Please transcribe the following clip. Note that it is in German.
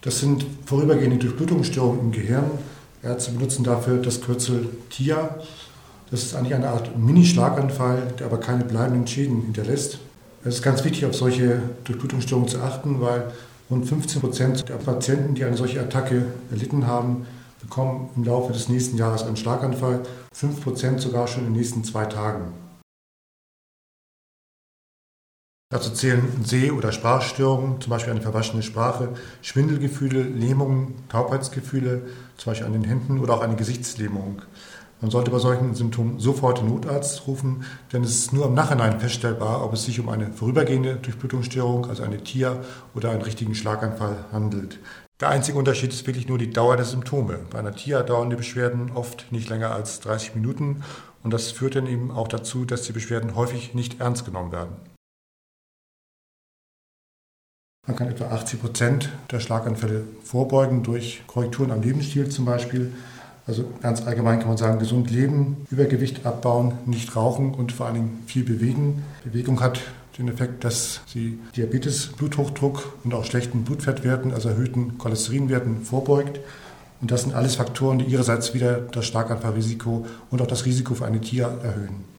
Das sind vorübergehende Durchblutungsstörungen im Gehirn. Ärzte benutzen dafür das Kürzel TIA. Das ist eigentlich eine Art Mini-Schlaganfall, der aber keine bleibenden Schäden hinterlässt. Es ist ganz wichtig, auf solche Durchblutungsstörungen zu achten, weil rund 15% der Patienten, die eine solche Attacke erlitten haben, bekommen im Laufe des nächsten Jahres einen Schlaganfall, 5% sogar schon in den nächsten 2 Tagen. Dazu zählen Seh- oder Sprachstörungen, zum Beispiel eine verwaschene Sprache, Schwindelgefühle, Lähmungen, Taubheitsgefühle, zum Beispiel an den Händen oder auch eine Gesichtslähmung. Man sollte bei solchen Symptomen sofort den Notarzt rufen, denn es ist nur im Nachhinein feststellbar, ob es sich um eine vorübergehende Durchblutungsstörung, also eine TIA oder einen richtigen Schlaganfall handelt. Der einzige Unterschied ist wirklich nur die Dauer der Symptome. Bei einer TIA dauern die Beschwerden oft nicht länger als 30 Minuten und das führt dann eben auch dazu, dass die Beschwerden häufig nicht ernst genommen werden. Man kann etwa 80% der Schlaganfälle vorbeugen durch Korrekturen am Lebensstil zum Beispiel. Also ganz allgemein kann man sagen, gesund leben, Übergewicht abbauen, nicht rauchen und vor allen Dingen viel bewegen. Bewegung hat den Effekt, dass sie Diabetes, Bluthochdruck und auch schlechten Blutfettwerten, also erhöhten Cholesterinwerten vorbeugt. Und das sind alles Faktoren, die ihrerseits wieder das Schlaganfallrisiko und auch das Risiko für eine TIA erhöhen.